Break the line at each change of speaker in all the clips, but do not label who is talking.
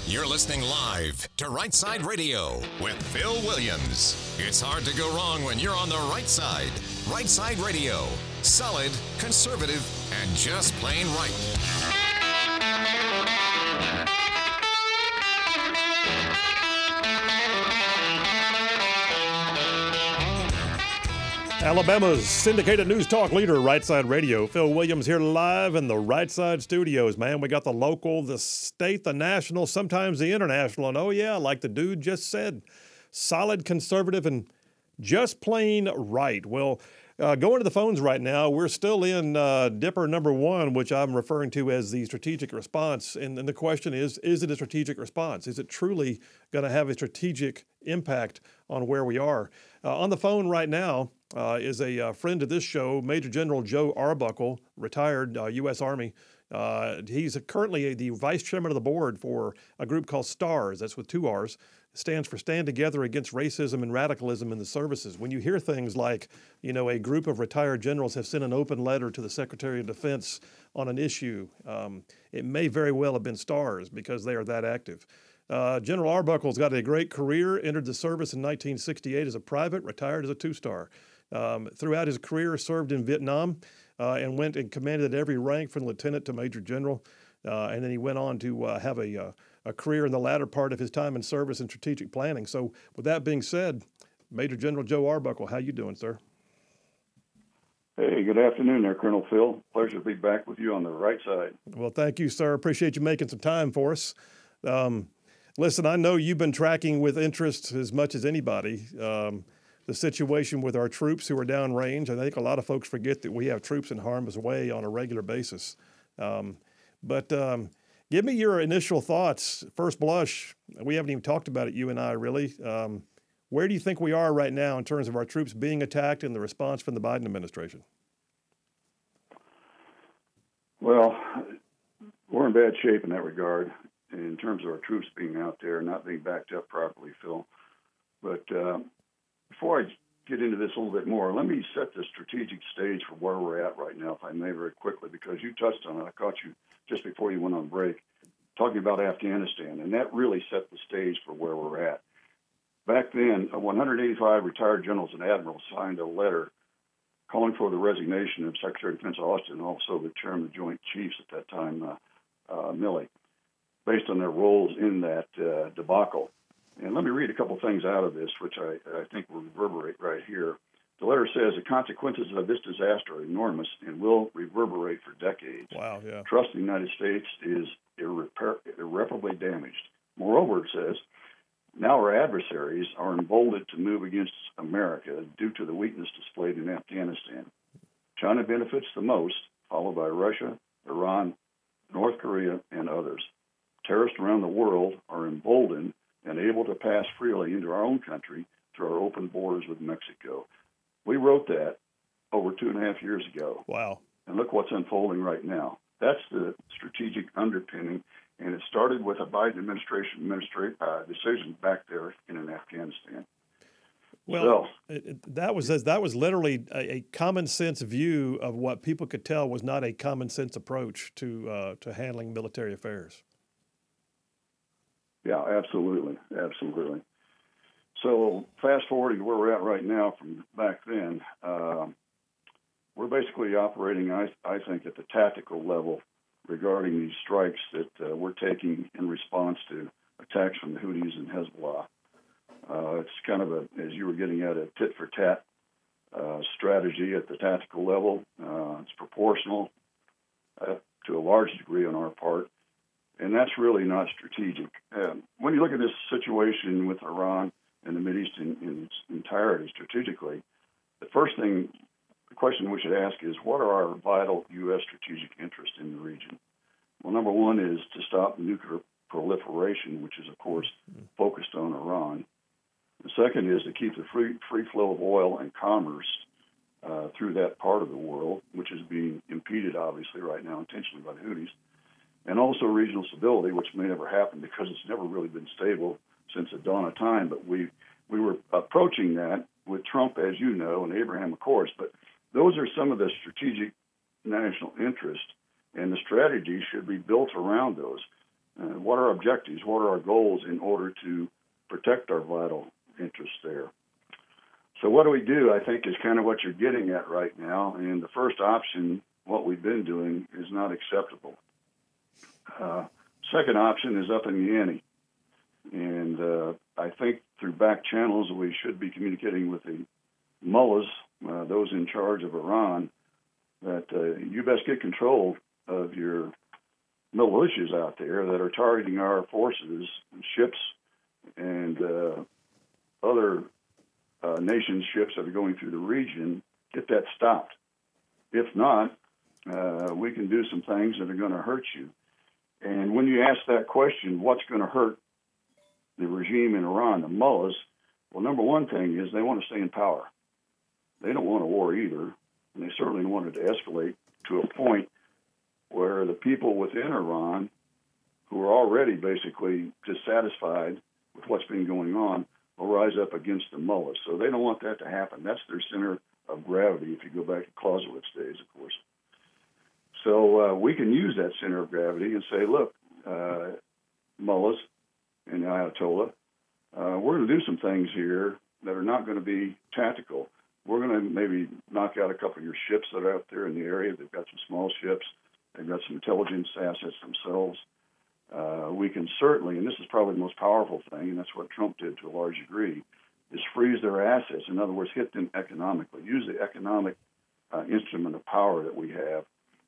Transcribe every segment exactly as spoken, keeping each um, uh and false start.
You're listening live to Right Side Radio with Phil Williams. It's hard to go wrong when you're on the right side. Right Side Radio. Solid, conservative, and just plain right.
Alabama's syndicated news talk leader, Right Side Radio. Phil Williams here live in the Right Side studios, man. We got the local, the state, the national, sometimes the international. And oh, yeah, like the dude just said, solid, conservative, and just plain right. Well, uh, going to the phones right now, we're still in uh, Dipper number one, which I'm referring to as the strategic response. And, and the question is, is it a strategic response? Is it truly going to have a strategic impact on where we are? Uh, on the phone right now, Uh, is a uh, friend of this show, Major General Joe Arbuckle, retired uh, U S Army. Uh, he's currently the vice chairman of the board for a group called STARS. That's with two R's. It stands for Stand Together Against Racism and Radicalism in the Services. When you hear things like, you know, a group of retired generals have sent an open letter to the Secretary of Defense on an issue, um, it may very well have been STARS because they are that active. Uh, General Arbuckle's got a great career, entered the service in nineteen sixty-eight as a private, retired as a two-star. Um, throughout his career, served in Vietnam uh, and went and commanded at every rank from lieutenant to major general. Uh, and then he went on to uh, have a, uh, a career in the latter part of his time in service in strategic planning. So with that being said, Major General Joe Arbuckle, how you doing, sir?
Hey, good afternoon there, Colonel Phil. Pleasure to be back with you on the right side.
Well, thank you, sir. Appreciate you making some time for us. Um, listen, I know you've been tracking with interest as much as anybody um, the situation with our troops who are downrange. I think a lot of folks forget that we have troops in harm's way on a regular basis. Um, but um, give me your initial thoughts. First blush, we haven't even talked about it, you and I, really. Um, where do you think we are right now in terms of our troops being attacked and the response from the Biden administration?
Well, we're in bad shape in that regard in terms of our troops being out there, not being backed up properly, Phil. But uh, before I get into this a little bit more, let me set the strategic stage for where we're at right now, if I may, very quickly, because you touched on it. I caught you just before you went on break talking about Afghanistan, and that really set the stage for where we're at. Back then, one hundred eighty-five retired generals and admirals signed a letter calling for the resignation of Secretary of Defense Austin and also the chairman of the Joint Chiefs at that time, uh, uh, Milley, based on their roles in that uh, debacle. And let me read a couple things out of this, which I, I think will reverberate right here. The letter says the consequences of this disaster are enormous and will reverberate for decades.
Wow, yeah.
Trust in the United States is irreparably irreparably damaged. Moreover, it says, now our adversaries are emboldened to move against America due to the weakness displayed in Afghanistan. China benefits the most, followed by Russia, Iran, North Korea, and others. Terrorists around the world are emboldened and able to pass freely into our own country through our open borders with Mexico. We wrote that over two and a half years ago.
Wow.
And look what's unfolding right now. That's the strategic underpinning, and it started with a Biden administration administra- uh, decision back there in Afghanistan.
Well,
so,
it, it, that was that was literally a, a common sense view of what people could tell was not a common sense approach to uh, to handling military affairs.
Yeah, absolutely, absolutely. So fast forwarding to where we're at right now from back then, uh, we're basically operating, I, I think, at the tactical level regarding these strikes that uh, we're taking in response to attacks from the Houthis and Hezbollah. Uh, it's kind of a, as you were getting at, a tit-for-tat uh, strategy at the tactical level. Uh, it's proportional uh, to a large degree on our part. And that's really not strategic. Um, when you look at this situation with Iran and the Mideast in, in its entirety strategically, the first thing, the question we should ask is, what are our vital U S strategic interests in the region? Well, number one is to stop nuclear proliferation, which is, of course, focused on Iran. The second is to keep the free, free flow of oil and commerce uh, through that part of the world, which is being impeded, obviously, right now intentionally by the Houthis. And also regional stability, which may never happen because it's never really been stable since the dawn of time. But we we were approaching that with Trump, as you know, and Abraham Accords. But those are some of the strategic national interests, and the strategy should be built around those. Uh, what are our objectives? What are our goals in order to protect our vital interests there? So what do we do, I think, is kind of what you're getting at right now. And the first option, what we've been doing, is not acceptable. Uh, second option is up in the ante. And uh, I think through back channels, we should be communicating with the mullahs, uh, those in charge of Iran, that uh, you best get control of your militias out there that are targeting our forces, ships, and uh, other uh, nations' ships that are going through the region. Get that stopped. If not, uh, we can do some things that are going to hurt you. And when you ask that question, what's going to hurt the regime in Iran, the mullahs? Well, number one thing is they want to stay in power. They don't want a war either, and they certainly wanted to escalate to a point where the people within Iran, who are already basically dissatisfied with what's been going on, will rise up against the mullahs. So they don't want that to happen. That's their center of gravity, if you go back to Clausewitz days, of course. So uh, we can use that center of gravity and say, look, uh, mullahs in the Ayatollah, uh, we're going to do some things here that are not going to be tactical. We're going to maybe knock out a couple of your ships that are out there in the area. They've got some small ships. They've got some intelligence assets themselves. Uh, we can certainly, and this is probably the most powerful thing, and that's what Trump did to a large degree, is freeze their assets. In other words, hit them economically. Use the economic uh, instrument of power that we have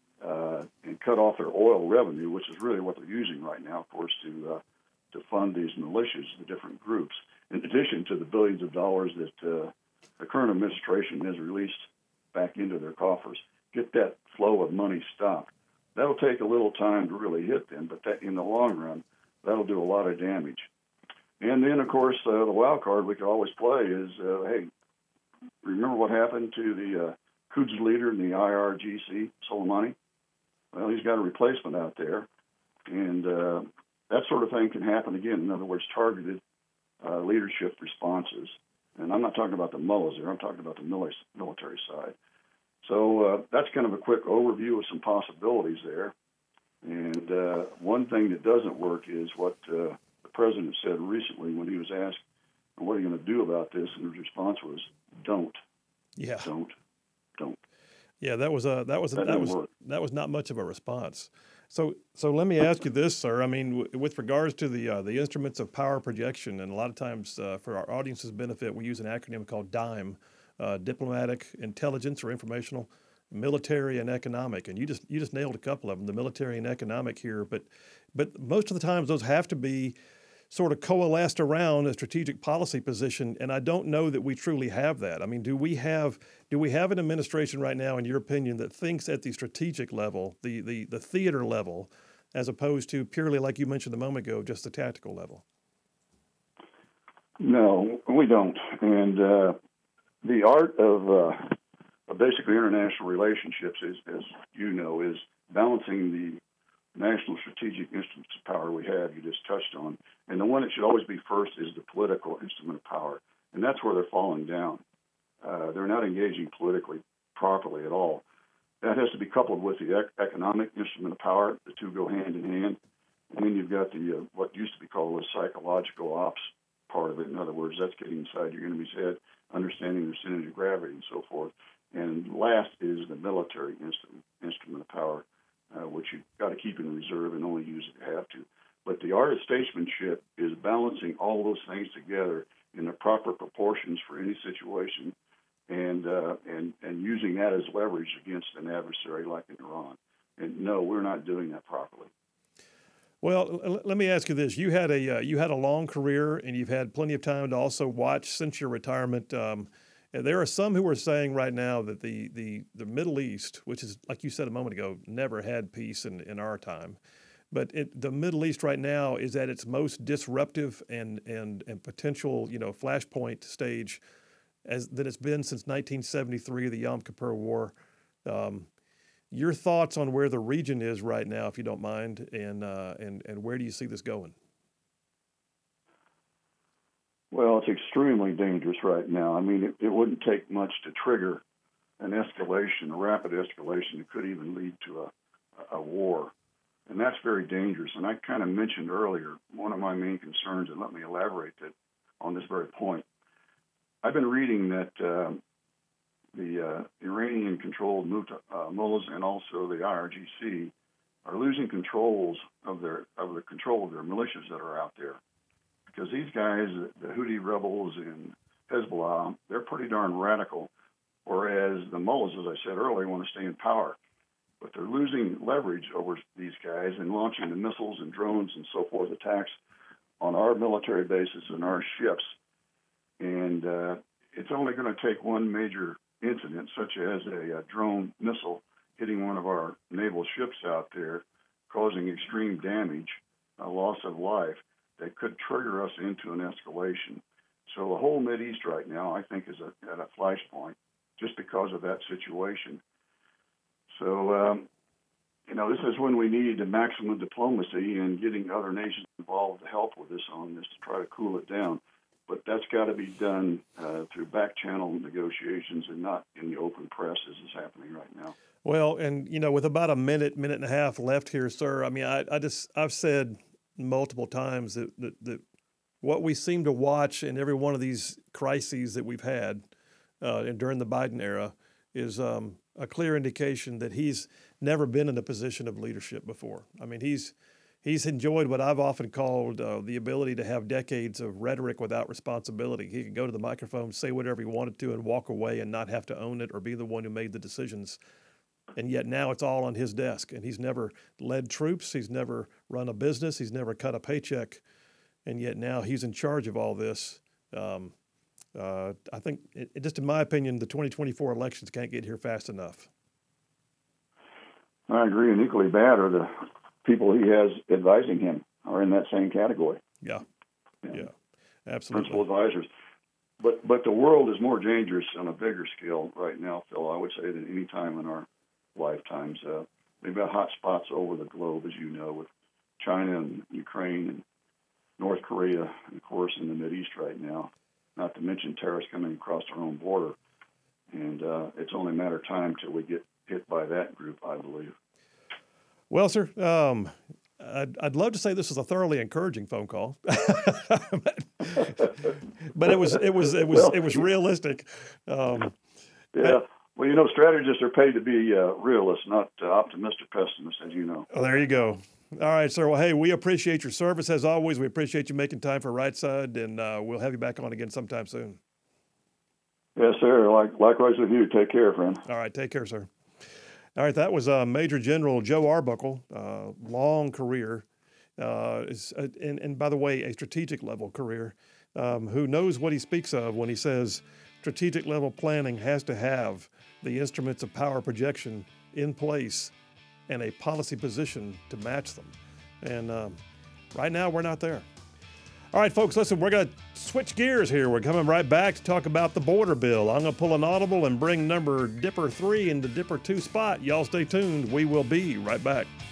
uh, and cut off their oil revenue, which is really what they're using right now, of course, to uh, to fund these militias, the different groups, in addition to the billions of dollars that uh, the current administration has released back into their coffers. Get that flow of money stopped. That'll take a little time to really hit them, but that, in the long run, that'll do a lot of damage. And then, of course, uh, the wild card we could always play is, uh, hey, remember what happened to the uh, Quds leader in the I R G C, Soleimani? Well, he's got a replacement out there, and uh, that sort of thing can happen again. In other words, targeted uh, leadership responses. And I'm not talking about the mullahs there. I'm talking about the military side. So uh, that's kind of a quick overview of some possibilities there. And uh, one thing that doesn't work is what uh, the president said recently when he was asked, what are you going to do about this? And his response was, don't.
Yeah.
Don't. Don't.
Yeah, that was a that was a,
that,
that was
work.
that was not much of a response. So so let me ask you this, sir. I mean, w- with regards to the uh, the instruments of power projection, and a lot of times uh, for our audience's benefit, we use an acronym called DIME, uh, diplomatic, intelligence or informational, military, and economic. And you just you just nailed a couple of them, the military and economic here. But but most of the times those have to be sort of coalesced around a strategic policy position, and I don't know that we truly have that. I mean, do we have do we have an administration right now, in your opinion, that thinks at the strategic level, the the, the theater level, as opposed to purely, like you mentioned a moment ago, just the tactical level?
No, we don't. And uh, the art of uh, basically international relationships is, as you know, is balancing the national strategic instruments of power we have, you just touched on. And the one that should always be first is the political instrument of power. And that's where they're falling down. Uh, they're not engaging politically properly at all. That has to be coupled with the ec- economic instrument of power. The two go hand in hand. And then you've got the uh, what used to be called the psychological ops part of it. In other words, that's getting inside your enemy's head, understanding their center of gravity and so forth. And last is the military instrument, instrument of power, Uh, which you've got to keep in reserve and only use if you have to. But the art of statesmanship is balancing all those things together in the proper proportions for any situation, and uh, and and using that as leverage against an adversary like in Iran. And no, we're not doing that properly.
Well, l- let me ask you this: you had a uh, you had a long career, and you've had plenty of time to also watch since your retirement. Um, And there are some who are saying right now that the, the, the Middle East, which is, like you said a moment ago, never had peace in, in our time, but it, the Middle East right now is at its most disruptive and, and, and potential, you know, flashpoint stage as that it's been since nineteen seventy-three, the Yom Kippur War. Um, your thoughts on where the region is right now, if you don't mind, and uh, and and where do you see this going?
Well, it's extremely dangerous right now. I mean, it, it wouldn't take much to trigger an escalation, a rapid escalation that could even lead to a, a war. And that's very dangerous. And I kind of mentioned earlier, one of my main concerns, and let me elaborate that on this very point. I've been reading that uh, the uh, Iranian-controlled uh, mullahs and also the I R G C are losing controls of their of the control of their militias that are out there, because these guys, the Houthi rebels and Hezbollah, they're pretty darn radical, whereas the mullahs, as I said earlier, want to stay in power. But they're losing leverage over these guys and launching the missiles and drones and so forth attacks on our military bases and our ships. And uh, it's only going to take one major incident, such as a, a drone missile hitting one of our naval ships out there, causing extreme damage, a loss of life, that could trigger us into an escalation. So the whole Mideast right now, I think, is a, at a flashpoint just because of that situation. So, um, you know, this is when we need the maximum diplomacy and getting other nations involved to help with us on this to try to cool it down. But that's got to be done uh, through back-channel negotiations and not in the open press as is happening right now.
Well, and, you know, with about a minute, minute and a half left here, sir, I mean, I, I just, I've said multiple times that, that, that what we seem to watch in every one of these crises that we've had uh, and during the Biden era is um, a clear indication that he's never been in a position of leadership before. I mean, he's he's enjoyed what I've often called uh, the ability to have decades of rhetoric without responsibility. He could go to the microphone, say whatever he wanted to, and walk away and not have to own it or be the one who made the decisions. And yet now it's all on his desk, and he's never led troops, he's never run a business, he's never cut a paycheck, and yet now he's in charge of all this. Um, uh, I think, it, it, just in my opinion, the twenty twenty-four elections can't get here fast enough.
I agree, and equally bad are the people he has advising him are in that same category.
Yeah, yeah, yeah, absolutely.
Principal advisors. But but the world is more dangerous on a bigger scale right now, Phil, I would say, than any time in our lifetimes. Uh, we've got hot spots over the globe, as you know, with China and Ukraine and North Korea, and of course in the Mideast right now, not to mention terrorists coming across our own border. And uh, it's only a matter of time till we get hit by that group, I believe.
Well, sir, um, I'd, I'd love to say this was a thoroughly encouraging phone call, but, but it was it was it was well, it was realistic. Um,
yeah. I, well, you know, strategists are paid to be uh, realists, not uh, optimistic pessimists, as you know.
Oh, there you go. All right, sir. Well, hey, we appreciate your service as always. We appreciate you making time for Right Side, and uh, we'll have you back on again sometime soon.
Yes, sir. Like, likewise with you. Take care, friend.
All right. Take care, sir. All right. That was uh, Major General Joe Arbuckle, uh, long career, uh, is, uh, and, and by the way, a strategic level career, um, who knows what he speaks of when he says strategic level planning has to have the instruments of power projection in place and a policy position to match them. And um, right now, we're not there. All right, folks, listen, we're going to switch gears here. We're coming right back to talk about the border bill. I'm going to pull an audible and bring number Dipper three into Dipper two spot. Y'all stay tuned. We will be right back.